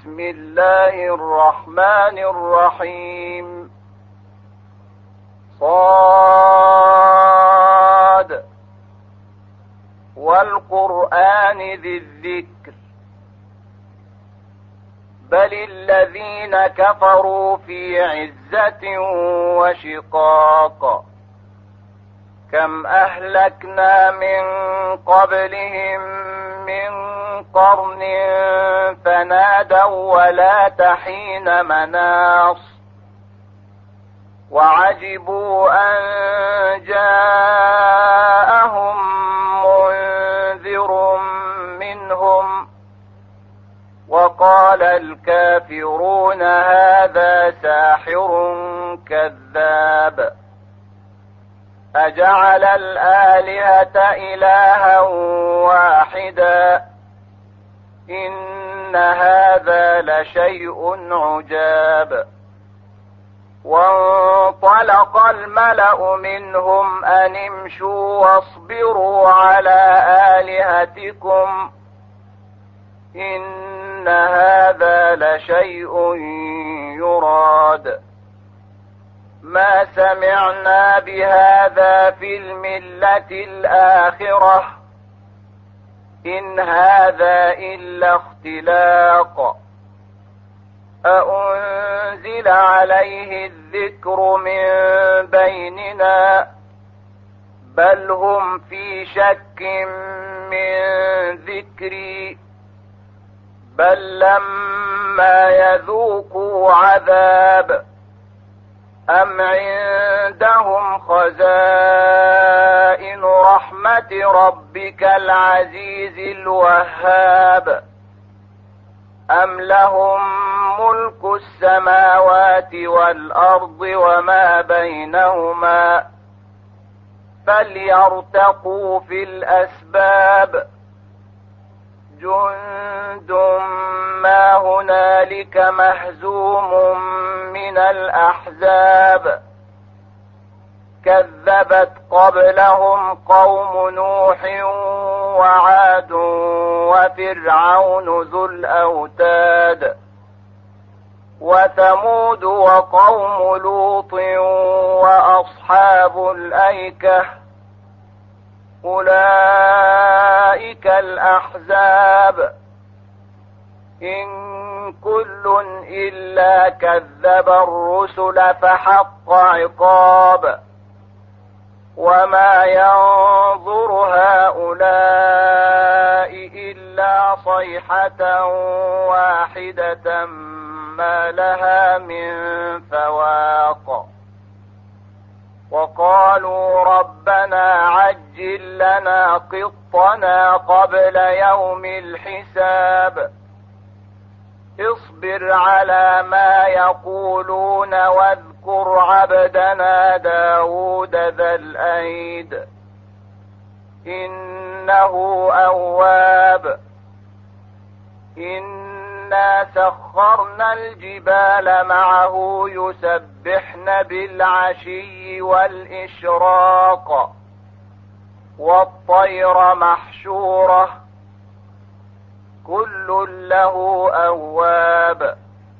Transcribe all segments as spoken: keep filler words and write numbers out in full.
بسم الله الرحمن الرحيم صاد والقرآن ذي الذكر بل الذين كفروا في عزة وشقاق كم أهلكنا من قبلهم من قرن فنادوا ولا تحين مناص وعجبوا أن جاءهم منذر منهم وقال الكافرون هذا ساحر كذاب أجعل الآلهة إلها واحدا إن هذا لشيء عجاب وانطلق الملأ منهم أن امشوا واصبروا على آلهتكم إن هذا لشيء يراد ما سمعنا بهذا في الملة الآخرة إن هذا إلا اختلاق أأنزل عليه الذكر من بيننا بل هم في شك من ذكري بل لما يذوقوا عذاب أم عندهم خزائن رحمة ربك العزيز الوهاب أم لهم ملك السماوات والأرض وما بينهما فليرتقوا في الأسباب جند ما هنالك مهزوم من الأحزاب كذبت قبلهم قوم نوح وعاد وفرعون ذو الأوتاد وثمود وقوم لوط وأصحاب الأيكة أولئك الأحزاب إن كل إلا كذب الرسل فحق عقاب وما ينظر هؤلاء إلا صيحة واحدة ما لها من فواق وقالوا ربنا عجل لنا قطنا قبل يوم الحساب اصبر على ما يقولون واذكر عبدنا داود ذا الأيد إنه أواب إنا سخرنا الجبال معه يسبحن بالعشي والإشراق والطير محشورة كل له أواب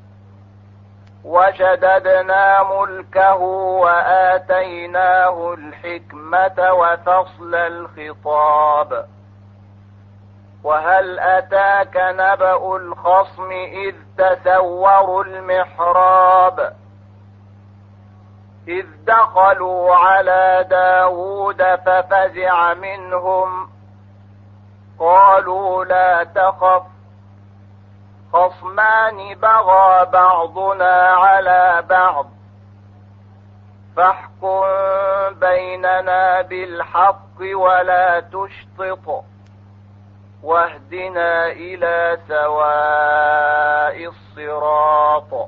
وشددنا ملكه وآتيناه الحكمة وفصل الخطاب وهل أتاك نبأ الخصم إذ تسوروا المحراب إذ دخلوا على داود ففزع منهم قالوا لا تخف خصمان بغى بعضنا على بعض فاحكم بيننا بالحق ولا تشطط واهدنا إلى سواء الصراط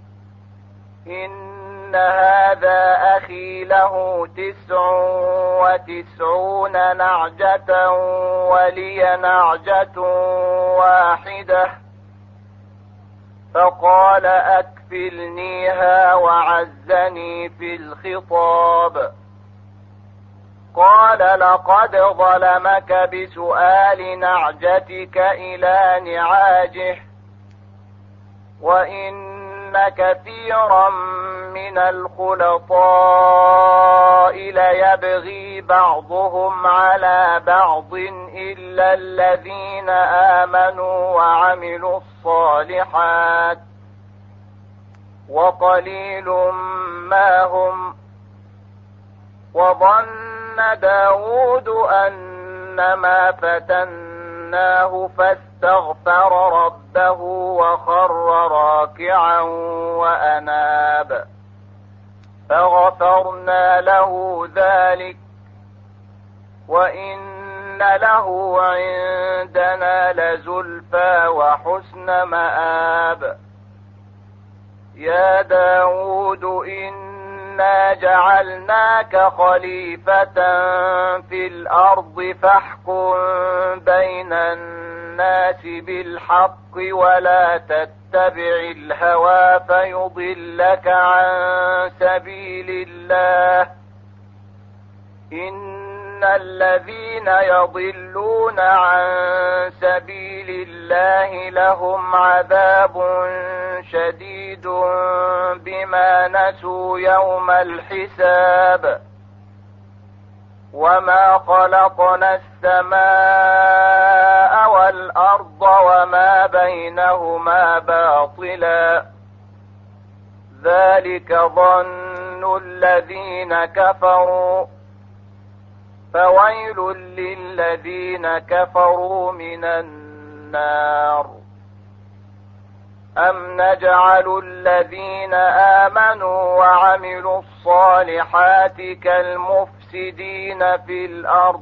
إن هذا أخي له تسع وتسعون نعجة ولي نعجة واحدة فقال أكفلنيها وعزني في الخطاب قال لقد ظلمك بسؤال نعجتك إلى نعاجه وإن كثيرا من الخلطاء ليبغي بعضهم على بعض إلا الذين آمنوا وعملوا الصالحات وقليل ما هم. وظن داود أنما فتناه فاستغفر ربه وخر راكعا وأناب فغفرنا له ذلك وإن له عندنا لزلفى وحسن مآب. يا داود إنا جعلناك خليفة في الأرض فاحكم بين الناس بالحق ولا تتبع الهوى فيضلك عن سبيل الله. إن الذين يضلون عن سبيل الله لهم عذاب شديد بما نسوا يوم الحساب. وما خلقنا السماء والأرض وما بينهما باطلا ذلك ظن الذين كفروا فويل للذين كفروا من النار. أم نجعل الذين آمنوا وعملوا الصالحات كالمفسدين في الأرض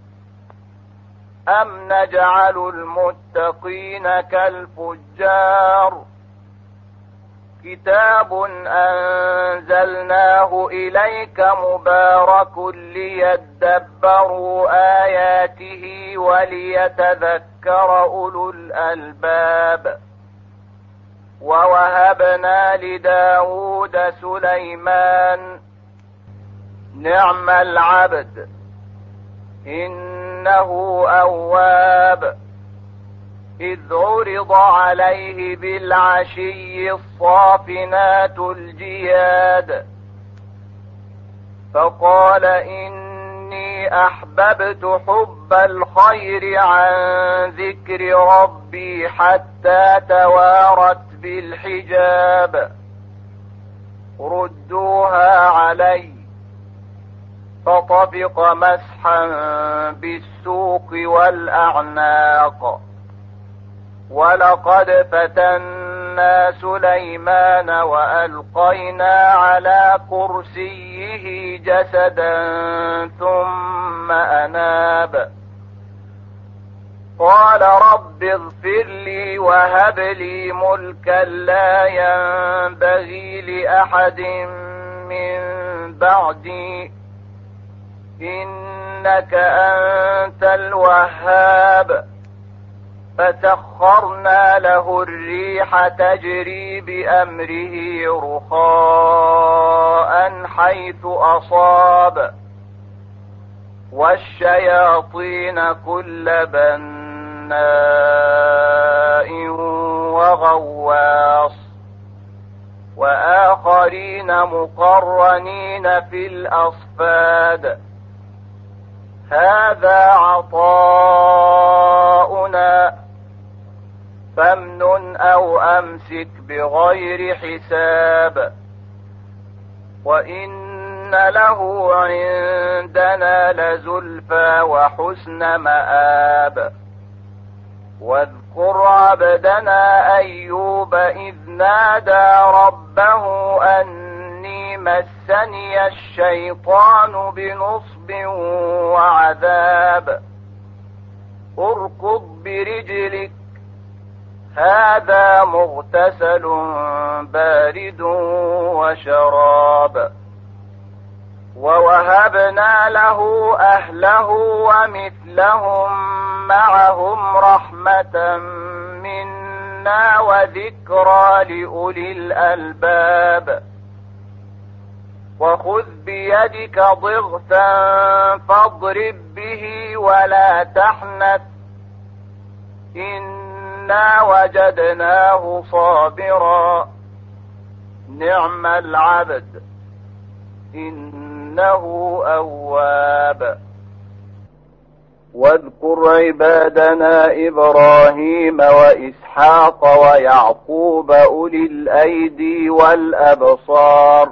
أم نجعل المتقين كالفجار. كتاب أنزلناه إليك مبارك ليدبروا آياته وليتذكر أولو الألباب. ووهبنا لداود سليمان نعم العبد إنه أواب. إذ عرض عليه بالعشي الصافنات الجياد فقال إني أحببت حب الخير عن ذكر ربي حتى توارت بالحجاب. ردوها علي فطفق مسحا بالسوق والأعناق. ولقد فتنا سليمان وألقينا على كرسيه جسدا ثم أناب قال رب اغفر لي وهب لي ملكا لا ينبغي لأحد من بعدي إنك أنت الوهاب. فسخرنا له الريح تجري بأمره رخاء حيث أصاب والشياطين كل بناء وغواص وآخرين مقرنين في الأصفاد. هذا عطاؤنا فامنن أو أمسك بغير حساب. وإن له عندنا لزلفى وحسن مآب. واذكر عبدنا أيوب إذ نادى ربه أني مسني الشيطان بنصب وعذاب. اركض برجلك هذا مغتسل بارد وشراب. ووهبنا له أهله ومثلهم معهم رحمة منا وذكرى لأولي الألباب. وخذ بيدك ضغثا فاضرب به ولا تحنث إن إنا وجدناه صابرا نعم العبد إنه أواب. واذكر عبادنا إبراهيم وإسحاق ويعقوب أولي الأيدي والأبصار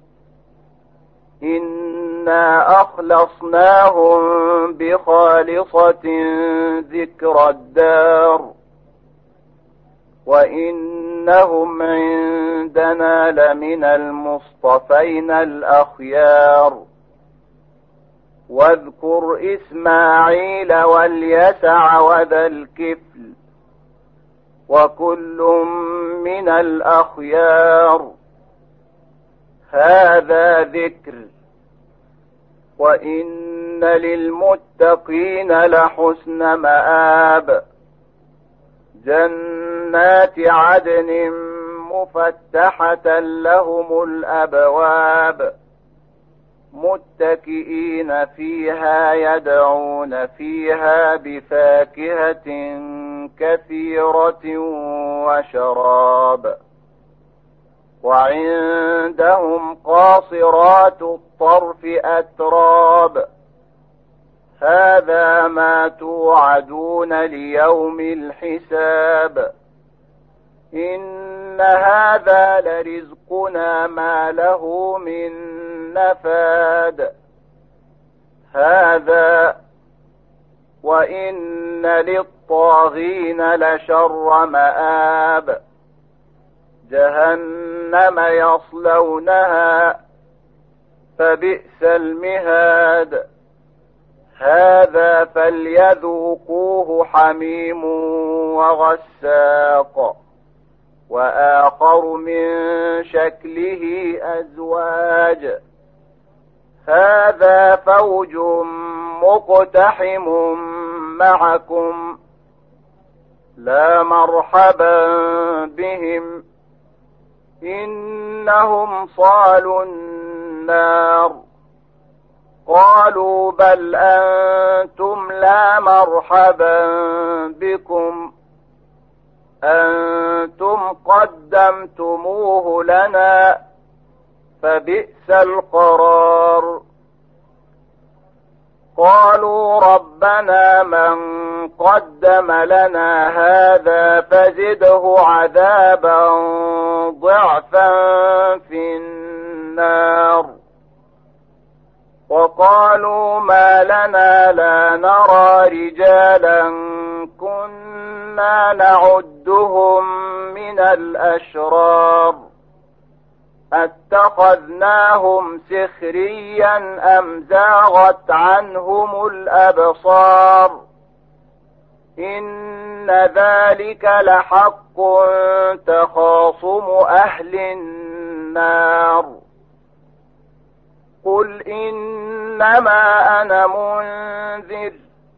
إنا أخلصناهم بخالصة ذكر الدار وإنهم عندنا لمن المصطفين الأخيار. واذكر إسماعيل واليسع وذا الكفل وكل من الأخيار هذا ذكر وإن للمتقين لحسن مآب جنات عدن مفتحة لهم الأبواب متكئين فيها يدعون فيها بفاكهة كثيرة وشراب وعندهم قاصرات الطرف أتراب هذا ما توعدون ليوم الحساب إن هذا لرزقنا ما له من نفاد هذا وإن للطاغين لشر مآب جهنم يصلونها فبئس المهاد هذا فليذوقوه حميم وغساق وآخر من شكله أزواج هذا فوج مقتحم معكم لا مرحبا بهم إنهم صالوا النار قالوا بل أنتم لا مرحبا بكم أنتم قدمتموه لنا فبئس القرار قالوا ربنا من قدم لنا هذا فزده عذابا ضعفا في النار وقالوا ما لنا لا نرى رجالا كنا نعدهم من الأشرار أتخذناهم سخريا أم زاغت عنهم الأبصار إن ذلك لحق تخاصم أهل النار قل إنما أنا منذر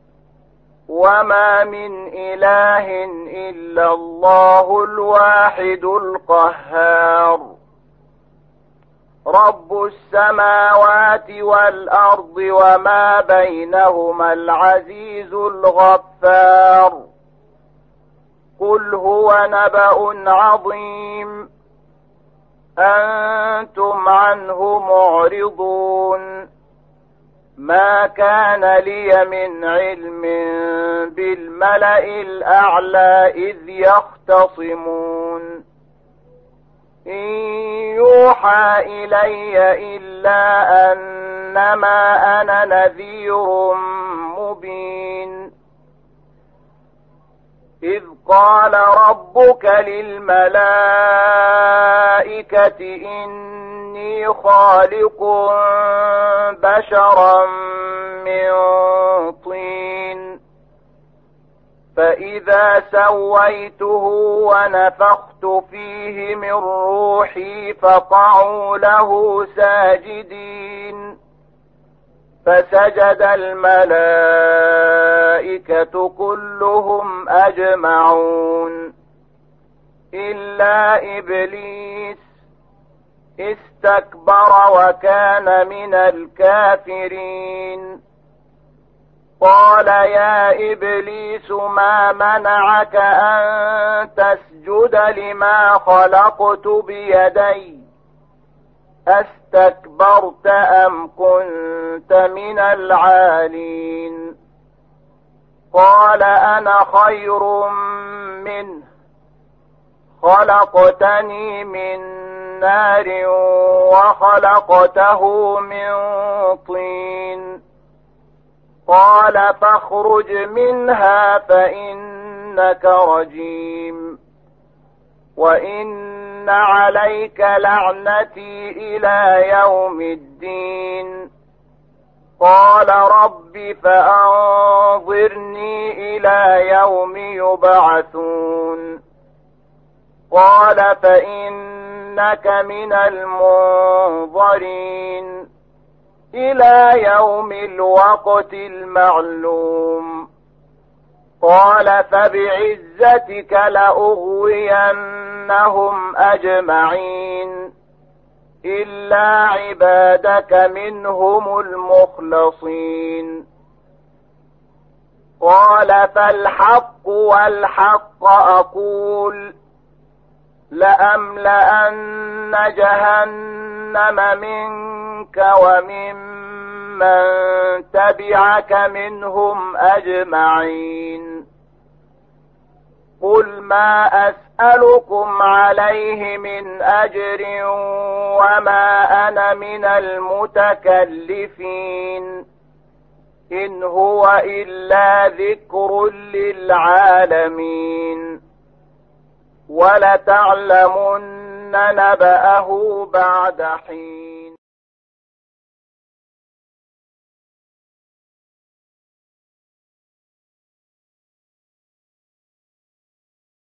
وما من إله إلا الله الواحد القهار رب السماوات والأرض وما بينهما العزيز الغفار قل هو نبأ عظيم أنتم عنه معرضون ما كان لي من علم بالملأ الأعلى إذ يختصمون إن يوحى إلي إلا أنما أنا نذير مبين إذ قال ربك للملائكة إني خالق بشرا من طين فإذا سويته ونفخت فيه من روحي فقعوا له ساجدين فسجد الملائكة كلهم أجمعون إلا إبليس استكبر وكان من الكافرين قال يا إبليس ما منعك أن تسجد لما خلقت بيدي أستكبرت أم كنت من العالين قال أنا خير منه خلقتني من نار وخلقته من طين قال فاخرج منها فإنك رجيم وإن عليك لعنتي إلى يوم الدين قال رب فأنظرني إلى يوم يبعثون قال فإنك من المنظرين إلى يوم الوقت المعلوم قال فبعزتك لأغوينهم أجمعين إلا عبادك منهم المخلصين قال فالحق والحق أقول لأملأن جهنم منك وممن تبعك منهم أجمعين قل ما أسألكم عليه من أجر وما أنا من المتكلفين إن هو إلا ذكر للعالمين ولتعلمن نبأه بعد حين